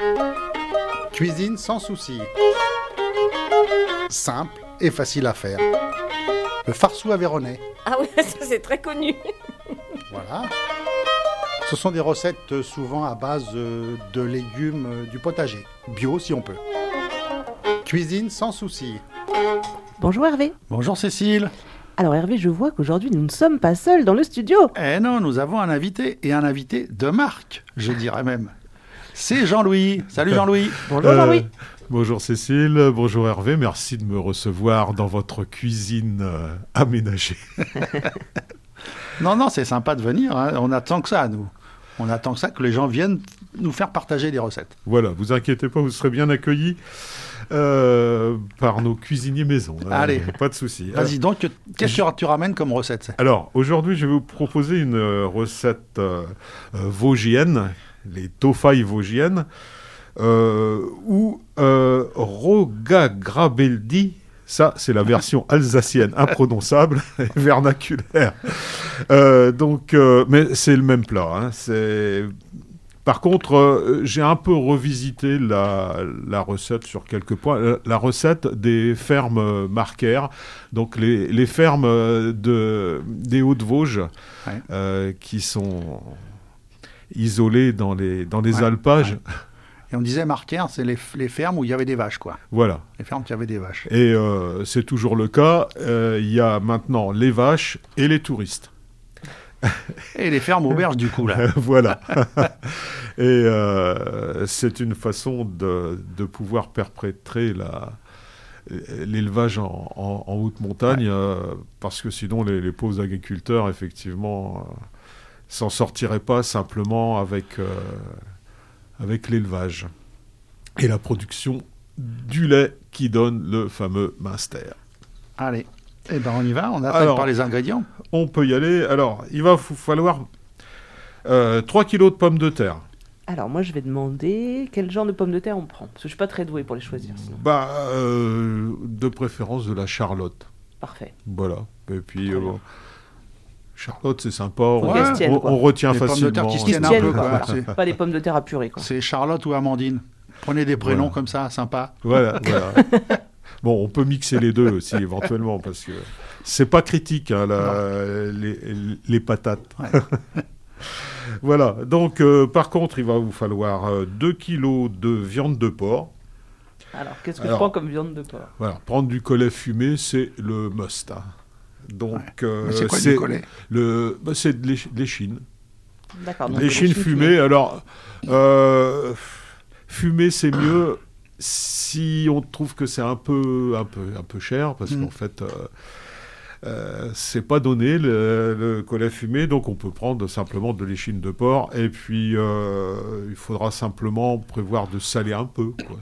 Cuisine sans souci. Simple et facile à faire. Le farceau aveyronnais. Ah oui, ça c'est très connu. Voilà. Ce sont des recettes souvent à base de légumes du potager. Bio si on peut. Cuisine sans souci. Bonjour Hervé. Bonjour Cécile. Alors Hervé, je vois qu'aujourd'hui nous ne sommes pas seuls dans le studio. Eh non, nous avons un invité, et un invité de marque, je dirais même. C'est Jean-Louis. Salut Jean-Louis. Bonjour Jean-Louis. Bonjour Cécile, bonjour Hervé, merci de me recevoir dans votre cuisine aménagée. Non, c'est sympa de venir, hein. On attend que ça, nous. On attend que ça, que les gens viennent nous faire partager des recettes. Voilà, vous inquiétez pas, vous serez bien accueillis par nos cuisiniers maison. Allez. Pas de souci. Vas-y, donc, qu'est-ce que tu ramènes comme recette? Alors, aujourd'hui, je vais vous proposer une recette vosgienne, les tofailles vosgiennes, ou rogagrabeldi. Ça, c'est la version alsacienne, imprononçable et vernaculaire. Mais c'est le même plat. Hein. Par contre, j'ai un peu revisité la recette sur quelques points. La recette des fermes marquaires, donc les fermes des Hauts-de-Vosges, ouais. Qui sont isolées dans les ouais, alpages. Ouais. Et on disait marquaires, c'est les fermes où il y avait des vaches, quoi. Voilà. Les fermes qui avaient des vaches. Et c'est toujours le cas. Il y a maintenant les vaches et les touristes. Et les fermes auberges, du coup, là. Voilà. Et c'est une façon de pouvoir perpétrer l'élevage en haute montagne, ouais. Parce que sinon, les pauvres agriculteurs, effectivement, s'en sortiraient pas simplement avec l'élevage et la production du lait qui donne le fameux Münster. Allez, eh ben on y va, on attaque par les ingrédients. On peut y aller. Alors, il va falloir 3 kilos de pommes de terre. Alors, moi, je vais demander quel genre de pommes de terre on prend, parce que je ne suis pas très doué pour les choisir. Sinon. De préférence de la Charlotte. Parfait. Voilà. Et puis... Charlotte, c'est sympa, ouais. On retient les facilement. Pommes de terre qui se tiennent un peu, quoi. Pas des pommes de terre à purée, quoi. C'est Charlotte ou Amandine. Prenez des prénoms comme ça, sympa. Voilà. Bon, on peut mixer les deux aussi, éventuellement, parce que c'est pas critique, hein, les patates. Ouais. Voilà. Donc, par contre, il va vous falloir 2 kilos de viande de porc. Alors, qu'est-ce que je prends comme viande de porc? Voilà, prendre du collet fumé, c'est le must. Hein. Donc, ouais. C'est quoi du collet? C'est de l'échine. D'accord. L'échine fumée. Alors, fumée, c'est mieux si on trouve que c'est un peu cher, parce qu'en fait, c'est pas donné le collet fumé, donc on peut prendre simplement de l'échine de porc, et puis il faudra simplement prévoir de saler un peu, quoi.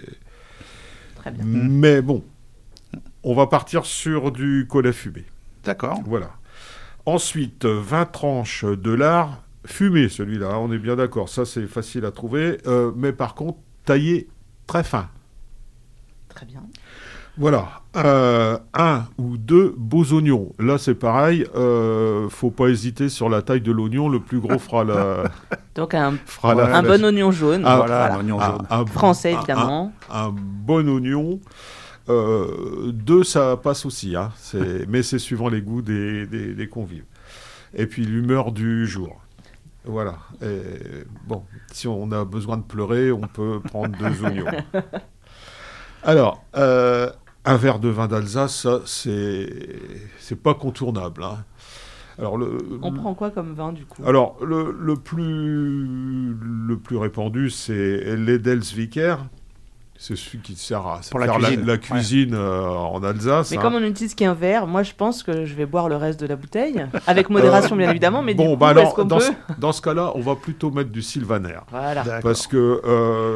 Très bien. Mais bon, on va partir sur du collet fumé. D'accord. Voilà. Ensuite, 20 tranches de lard fumé, celui-là, on est bien d'accord. Ça, c'est facile à trouver. Mais par contre, taillé très fin. Très bien. Voilà. 1 ou 2 beaux oignons. Là, c'est pareil. Faut pas hésiter sur la taille de l'oignon. Le plus gros fera la... Donc, un bon oignon jaune. Voilà, un oignon jaune. Français, évidemment. Un bon oignon. 2, ça passe aussi, hein. Mais c'est suivant les goûts des convives. Et puis l'humeur du jour. Voilà. Et, bon, si on a besoin de pleurer, on peut prendre 2 oignons. Alors, un verre de vin d'Alsace, ça, c'est pas contournable, hein. Alors, on prend quoi comme vin, du coup? Alors, le plus répandu, c'est l'Edelsviker. C'est celui qui sert à pour faire la cuisine en Alsace. Mais comme on n'utilise qu'un verre, moi je pense que je vais boire le reste de la bouteille, avec modération bien évidemment, mais bon, du coup, est-ce qu'on peut... dans ce cas-là, on va plutôt mettre du Sylvaner. Voilà. Parce que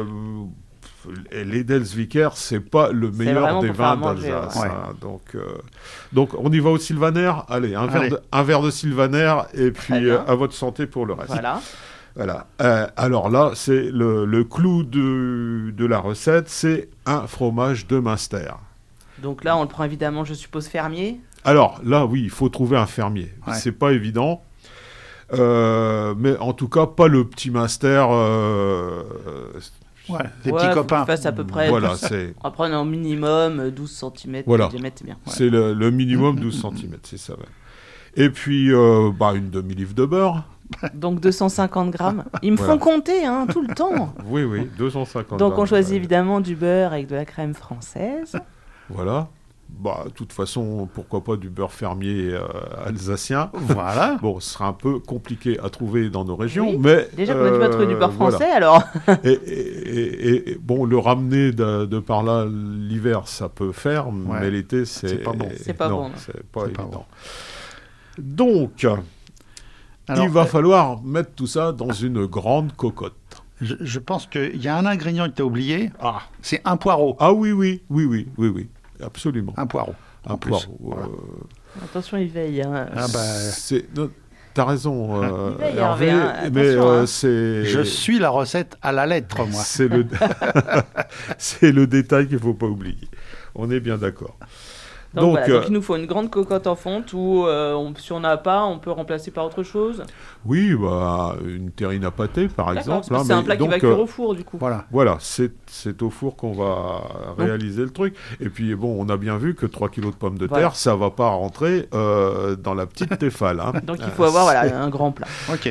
l'Edelsviker, c'est pas le meilleur des vins d'Alsace. Ouais. Hein, donc on y va au Sylvaner. Allez, un verre de Sylvaner, et puis à votre santé pour le reste. Voilà. Alors là, c'est le clou de la recette, c'est un fromage de Münster. Donc là, on le prend évidemment, je suppose, fermier. Alors là, oui, il faut trouver un fermier. Ouais. C'est pas évident. Mais en tout cas, pas le petit Münster Ouais, des Ouais, petits faut copains. qu'il fasse à peu près. Voilà, 12. c'est Après, on est en minimum 12 cm Voilà. de diamètre, c'est bien. c'est le minimum 12 cm, c'est ça. Ouais. Et puis, une demi-livre de beurre. Donc 250 grammes. Ils me Voilà. font compter tout le temps. Oui, 250 Donc on grammes. choisit évidemment du beurre avec de la crème française. Voilà. De toute façon, pourquoi pas du beurre fermier alsacien. Voilà. Bon, ce sera un peu compliqué à trouver dans nos régions, Oui. mais... Déjà qu'on a du mal à trouver du beurre voilà. français, alors. Et bon, le ramener de par là l'hiver, ça peut faire, Ouais. mais l'été, c'est C'est pas bon. C'est pas non, bon, non. c'est pas C'est pas évident. bon. Donc, Alors, il va falloir mettre tout ça dans une grande cocotte. je pense qu'il y a un ingrédient que tu as oublié, Ah, c'est un poireau. oui, absolument. Un poireau. Un en plus. poireau. Voilà. Attention, il veille. Ah bah, Non, t'as raison, Il va y Hervé, Hervé, mais attention, c'est... je suis la recette à la lettre, moi. C'est le... c'est le détail qu'il ne faut pas oublier. On est bien d'accord. Donc, voilà, donc il nous faut une grande cocotte en fonte ou si on n'a pas, on peut remplacer par autre chose. Oui, une terrine à pâté, par D'accord, exemple. parce que c'est un plat qui va cuire au four, du coup. Voilà. Voilà, c'est au four qu'on va réaliser le truc. Et puis, bon, on a bien vu que 3 kilos de pommes de terre, Voilà. ça ne va pas rentrer dans la petite Tefal. Hein. Donc il faut avoir un grand plat. Ok.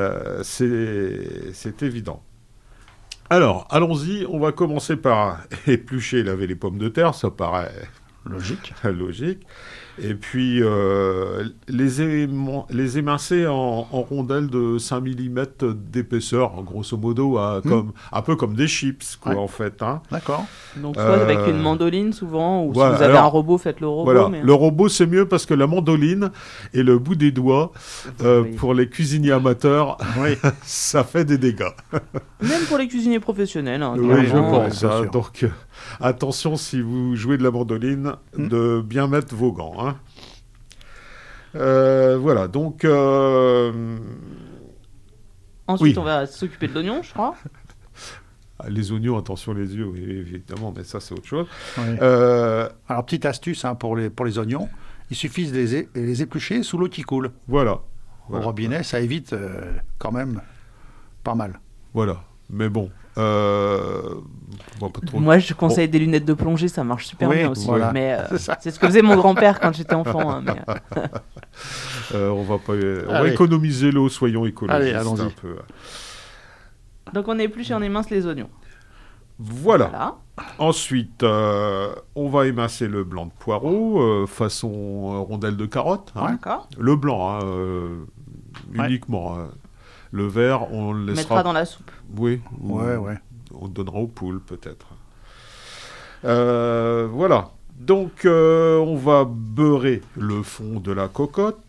C'est évident. Alors, allons-y, on va commencer par éplucher et laver les pommes de terre, ça paraît Logique. logique. Et puis, les émincer en rondelles de 5 mm d'épaisseur, grosso modo, un peu comme des chips, quoi, Ouais. en fait. Hein. D'accord. Donc soit avec une mandoline souvent, ou voilà, si vous avez alors, un robot, faites le robot. Voilà, mais... le robot c'est mieux parce que la mandoline et le bout des doigts, Oui. pour les cuisiniers amateurs, Oui. ça fait des dégâts. Même pour les cuisiniers professionnels. Oui, je clairement. pense. bien Hein. sûr. Donc, attention si vous jouez de la mandoline, de bien mettre vos gants. Hein. Voilà, donc... Ensuite, oui. on va s'occuper de l'oignon, je crois. Les oignons, attention les yeux, oui, évidemment, mais ça c'est autre chose. Oui. Alors, petite astuce pour les oignons, il suffit de les éplucher sous l'eau qui coule. Voilà. Au robinet, ça évite quand même pas mal. Voilà. Mais bon, on va pas trop... Moi, je conseille des lunettes de plongée, ça marche super Oui, bien aussi. voilà. Mais C'est ça. c'est ce que faisait mon grand-père quand j'étais enfant. Hein, mais, on va Allez. économiser l'eau, soyons écologistes. Allez, allons-y. un peu. Donc on épluche et on émince les oignons. Voilà. Voilà. Ensuite, on va émincer le blanc de poireau, façon rondelle de carotte. Hein. D'accord. Le blanc, hein, uniquement. Le vert, on le On laissera... mettra dans la soupe. Oui. Ouais. On donnera aux poules, peut-être. Voilà. Donc, on va beurrer le fond de la cocotte.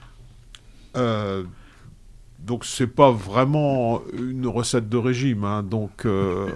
Donc, c'est pas vraiment une recette de régime. Hein, donc,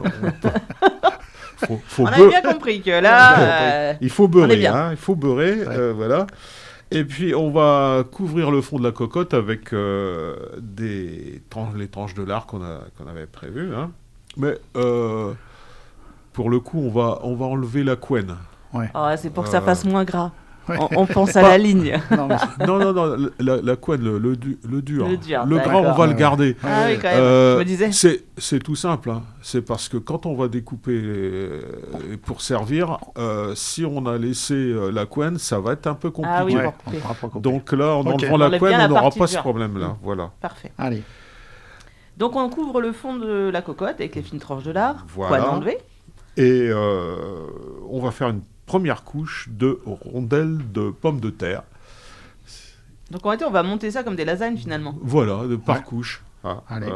faut On avait bien compris que là, il faut on est beurrer. bien. Hein, il faut beurrer. Ouais. Voilà. Et puis, on va couvrir le fond de la cocotte avec les tranches de lard qu'on avait prévues. Hein. Mais, pour le coup, on va enlever la couenne. oh, c'est pour que ça fasse moins gras. Ouais. On pense à la ligne. Non, mais Non, la couenne, le dur. Le dur, Le gras, on d'accord. va le garder. Ah oui, quand même. Je me disais. C'est tout simple. Hein. C'est parce que quand on va découper pour servir, si on a laissé la couenne, ça va être un peu compliqué. Ah oui, ouais, pour on couper. pourra pas couper. Donc là, en Ok. enlevant On la enlève couenne, bien la on n'aura partie pas ce dure. problème-là. Voilà. Parfait. Allez. Donc on couvre le fond de la cocotte avec les fines tranches de lard. Voilà. Couenne enlevée. Et on va faire une première couche de rondelles de pommes de terre. Donc en réalité, on va monter ça comme des lasagnes finalement. Voilà, par Ouais. couche. Hein. Allez.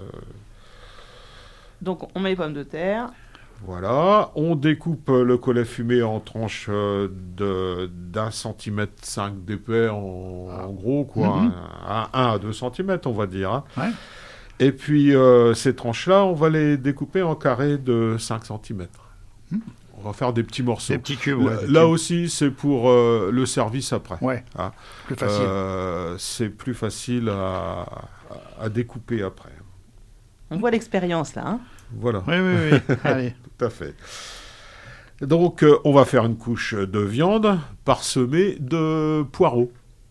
Donc on met les pommes de terre. Voilà, on découpe le collet fumé en tranches d'1,5 cm d'épais en gros, quoi, Mhm. 1 à 2 cm on va dire. Hein. Ouais. Et puis ces tranches-là, on va les découper en carrés de 5 cm. On va faire des petits morceaux. Des petits cubes. Ouais, des Là cubes. aussi, c'est pour le service après. Ouais. Hein. Plus facile. C'est plus facile à découper après. On voit l'expérience là. Hein. Voilà. Oui. Allez. Tout à fait. Donc, on va faire une couche de viande parsemée de poireaux.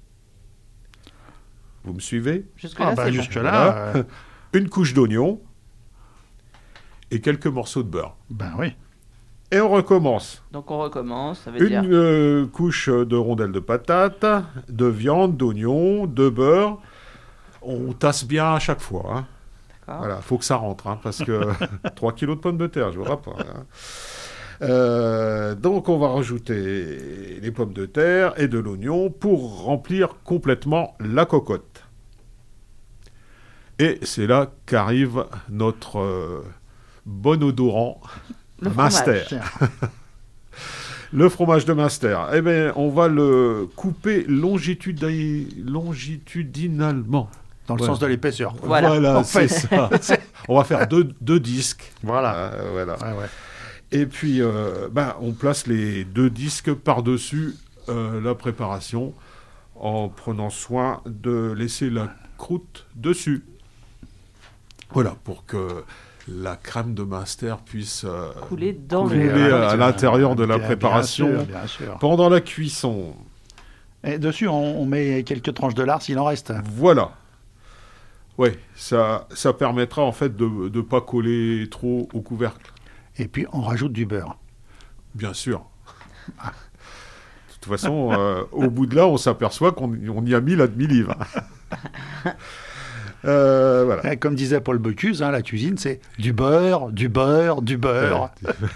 Vous me suivez? Jusque-là, c'est bon. Jusque-là. Voilà. Une couche d'oignon. et quelques morceaux de beurre. Ben oui. Et on recommence. Donc on recommence, ça veut dire... Une couche de rondelles de patates, de viande, d'oignons, de beurre. On tasse bien à chaque fois. Hein. D'accord. Voilà, faut que ça rentre, hein, parce que 3 kilos de pommes de terre, je vous rappelle. Hein. Donc on va rajouter les pommes de terre et de l'oignon pour remplir complètement la cocotte. Et c'est là qu'arrive notre bon odorant Le Münster. fromage. Le fromage de Münster. Eh bien, on va le couper longitudinalement. Dans le Voilà. sens de l'épaisseur. Voilà. En fait. C'est ça. On va faire deux disques. Voilà. Voilà. Ouais. Et puis, on place les 2 disques par-dessus la préparation en prenant soin de laisser la croûte dessus. Voilà, pour que la crème de Münster puisse Couler dans couler le... à l'intérieur de la Bien préparation sûr, bien sûr. pendant la cuisson. Et dessus, on met quelques tranches de lard s'il en reste. Voilà. Oui, ça permettra en fait de ne pas coller trop au couvercle. Et puis, on rajoute du beurre. Bien sûr. De toute façon, au bout de là, on s'aperçoit qu'on y a mis la demi-livre. Voilà. Et comme disait Paul Bocuse, la cuisine, c'est du beurre, du beurre, du beurre.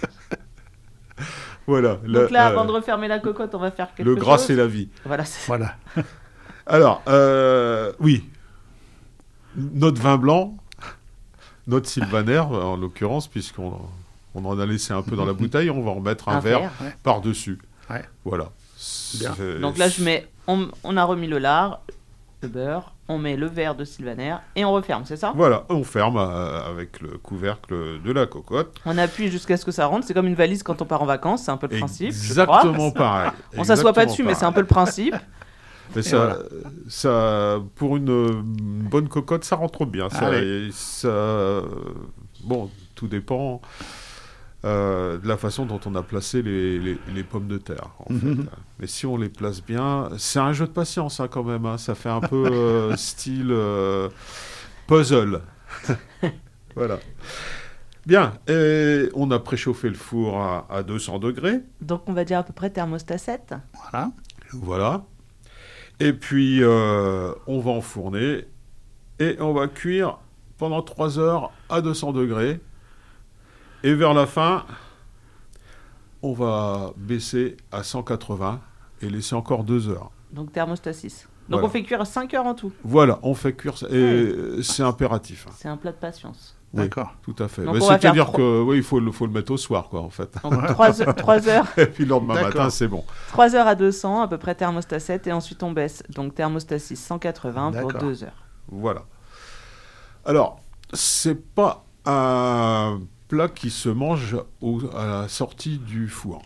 Voilà. Donc là, avant de refermer la cocotte, on va faire quelque chose. Le gras, c'est la vie. Voilà, c'est ça. Voilà. Alors, oui. Notre vin blanc, notre Sylvaner, en l'occurrence, puisqu'on en a laissé un peu dans la bouteille, on va en mettre un verre ouais. par-dessus. Ouais. Voilà. Bien. Donc là, on a remis le lard, le beurre, on met le verre de Sylvaner et on referme, c'est ça? Voilà, on ferme avec le couvercle de la cocotte. On appuie jusqu'à ce que ça rentre. C'est comme une valise quand on part en vacances, c'est un peu le principe. je crois. Exactement pareil. On s'assoit pas Exactement dessus, mais c'est pareil. un peu le principe. Mais ça, pour une bonne cocotte, ça rentre bien. Bon, tout dépend de la façon dont on a placé les pommes de terre. En fait. Mais si on les place bien, c'est un jeu de patience quand même. Hein. Ça fait un peu style puzzle. Voilà. Bien, et on a préchauffé le four à 200 degrés. Donc on va dire à peu près thermostat 7. Voilà. Voilà. Et puis, on va enfourner et on va cuire pendant 3 heures à 200 degrés. Et vers la fin, on va baisser à 180 et laisser encore 2 heures. Donc thermostat 6. Donc Voilà. on fait cuire 5 heures en tout. Voilà, on fait cuire ça. Et c'est impératif. C'est un plat de patience. Oui, D'accord. tout à fait. Donc Mais on va faire c'est-à-dire que oui, il faut le mettre au soir, quoi, en fait. Donc 3 heures. Et puis le lendemain D'accord. matin, c'est bon. 3 heures à 200, à peu près thermostat 7, et ensuite on baisse. Donc thermostat 6, 180 pour D'accord. 2 heures. Voilà. Alors, c'est pas un plat qui se mange à la sortie du four.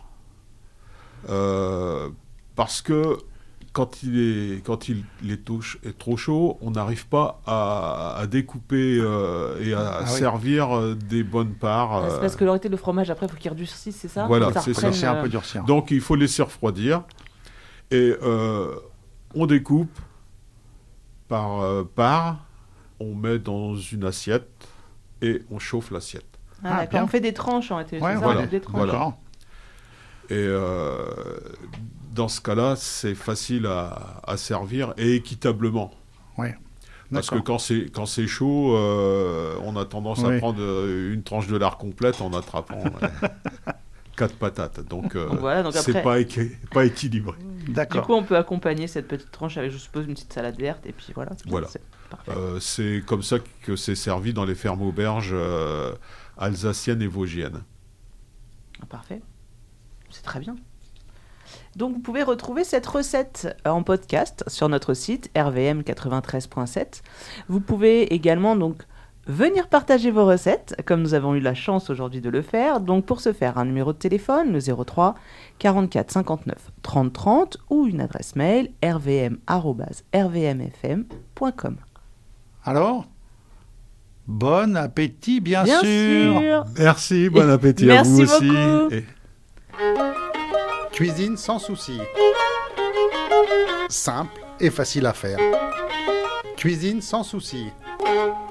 Parce que quand il est trop chaud, on n'arrive pas à découper et à oui. servir des bonnes parts. C'est parce que l'autorité le fromage, après, il faut qu'il redurcisse, c'est ça? Voilà, Faut que c'est ça. reprenne, C'est un peu durcir. Donc il faut laisser refroidir. Et on découpe par part, on met dans une assiette et on chauffe l'assiette. Ah, d'accord. bien. On fait des tranches en réalité. Ouais, c'est ça, voilà. on fait des tranches. Voilà. D'accord. Et dans ce cas-là, c'est facile à servir et équitablement. Ouais. Parce que D'accord. quand c'est chaud, on a tendance à Oui. prendre une tranche de lard complète en attrapant 4 patates. Donc, Voilà, donc c'est après- pas équilibré. Du D'accord. coup, on peut accompagner cette petite tranche avec, je suppose, une petite salade verte, et puis voilà. c'est bien, Voilà. c'est parfait. C'est comme ça que c'est servi dans les fermes auberges alsaciennes et vosgiennes. Ah, parfait. C'est très bien. Donc, vous pouvez retrouver cette recette en podcast sur notre site rvm93.7. Vous pouvez également donc venir partager vos recettes, comme nous avons eu la chance aujourd'hui de le faire. Donc, pour ce faire, un numéro de téléphone, le 03 44 59 30 30, ou une adresse mail rvm@rvmfm.com. Alors, bon appétit, bien Bien sûr. sûr. Merci, bon appétit Merci à vous aussi. beaucoup. Et- Cuisine sans souci. Simple et facile à faire. Cuisine sans souci.